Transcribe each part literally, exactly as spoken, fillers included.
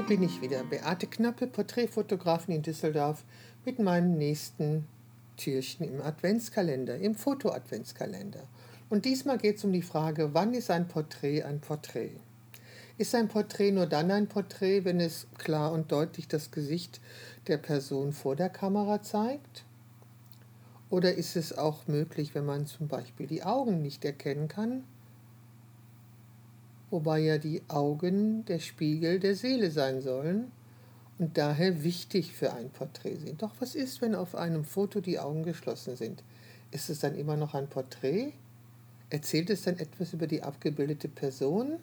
Hier bin ich wieder, Beate Knappe, Porträtfotografin in Düsseldorf, mit meinem nächsten Türchen im Adventskalender, im Foto-Adventskalender. Und diesmal geht es um die Frage, wann ist ein Porträt ein Porträt? Ist ein Porträt nur dann ein Porträt, wenn es klar und deutlich das Gesicht der Person vor der Kamera zeigt? Oder ist es auch möglich, wenn man zum Beispiel die Augen nicht erkennen kann? Wobei ja die Augen der Spiegel der Seele sein sollen und daher wichtig für ein Porträt sind. Doch was ist, wenn auf einem Foto die Augen geschlossen sind? Ist es dann immer noch ein Porträt? Erzählt es dann etwas über die abgebildete Person?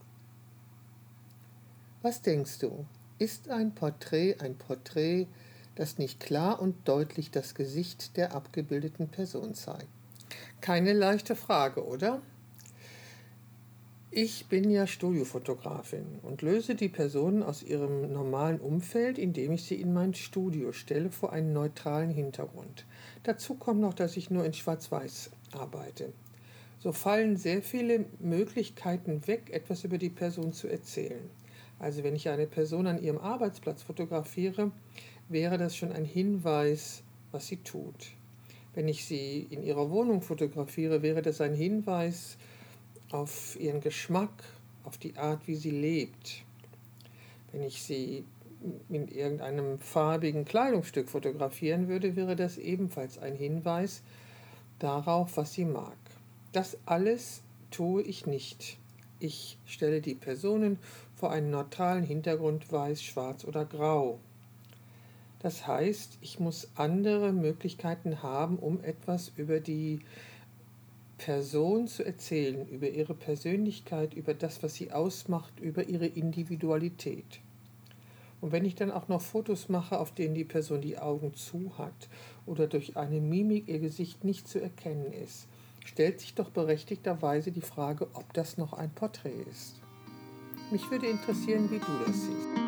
Was denkst du? Ist ein Porträt ein Porträt, das nicht klar und deutlich das Gesicht der abgebildeten Person zeigt? Keine leichte Frage, oder? Ich bin ja Studiofotografin und löse die Personen aus ihrem normalen Umfeld, indem ich sie in mein Studio stelle vor einen neutralen Hintergrund. Dazu kommt noch, dass ich nur in Schwarz-Weiß arbeite. So fallen sehr viele Möglichkeiten weg, etwas über die Person zu erzählen. Also wenn ich eine Person an ihrem Arbeitsplatz fotografiere, wäre das schon ein Hinweis, was sie tut. Wenn ich sie in ihrer Wohnung fotografiere, wäre das ein Hinweis auf ihren Geschmack, auf die Art, wie sie lebt. Wenn ich sie in irgendeinem farbigen Kleidungsstück fotografieren würde, wäre das ebenfalls ein Hinweis darauf, was sie mag. Das alles tue ich nicht. Ich stelle die Personen vor einen neutralen Hintergrund, weiß, schwarz oder grau. Das heißt, ich muss andere Möglichkeiten haben, um etwas über die Person zu erzählen, über ihre Persönlichkeit, über das, was sie ausmacht, über ihre Individualität. Und wenn ich dann auch noch Fotos mache, auf denen die Person die Augen zu hat oder durch eine Mimik ihr Gesicht nicht zu erkennen ist, stellt sich doch berechtigterweise die Frage, ob das noch ein Porträt ist. Mich würde interessieren, wie du das siehst.